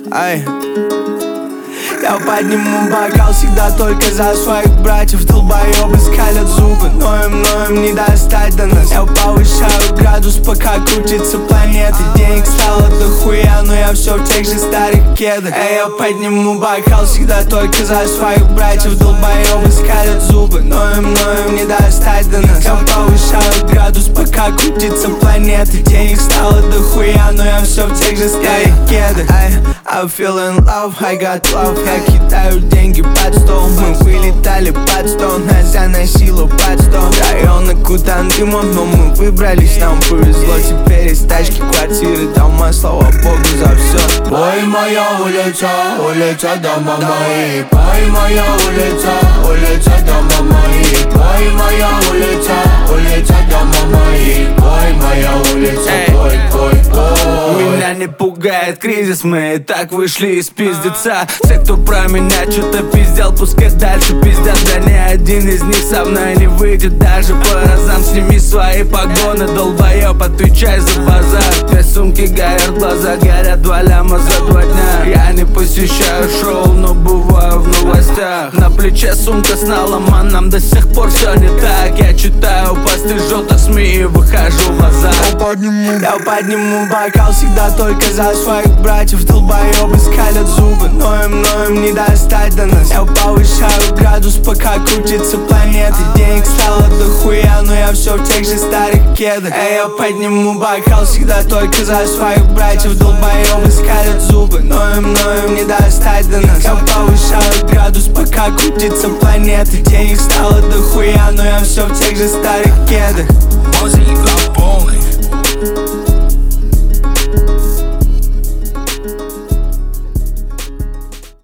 Ай. Я подниму бокал всегда только за своих братьев. Долбоёбы скалят зубы, но им не достать до нас. Я повышаю градус, пока крутится планета. Денег стало дохуя, но я все в тех же старых кедах. Я подниму бокал всегда только за своих братьев. Долбоёбы скалят зубы, но им не достать до нас. Я повышаю градус, пока крутится планета. Денег стало дохуя, но я все в тех же старых кедах. I'm feeling love, I got love. Я кидаю деньги под стол. Мы вылетали под стол, нас заносило под стол. Районы кутан дымом, но мы выбрались, нам повезло. Теперь из тачки, квартиры, дома, слава богу за все. Пой моя улица, улица дома мои. Пой моя улица, улица дома мои. Пой моя улица, улица дома мои. Пой моя улица, пой, пой, пой. Меня не пугает кризис, мы и так вышли из пиздеца. Все, кто про меня что-то пиздел, пускай дальше пиздят. Да ни один из них со мной не выйдет даже по разам. Сними свои погоны, долбоёб, отвечай за базар. Две сумки горят, глаза горят, 2 ляма за 2 дня. Я не посещаю шоу, но бываю в новостях. На плече сумка с наломан, нам до сих пор все не так. Я читаю посты желтых СМИ и выхожу в базар. Я подниму бокал всегда только за своих братьев. Долбоёбы скалят зубы, но им не достать до нас. Я повышаю градус, пока крутится планета. Денег стало дохуя, но я все в тех же старых кедах. Я подниму бокал всегда только за своих братьев. Долбоёбы скалят зубы, но им не достать до нас. Я повышаю градус, пока крутится планета. Денег стало дохуя, но я все в тех же старых кедах. Музыка полный.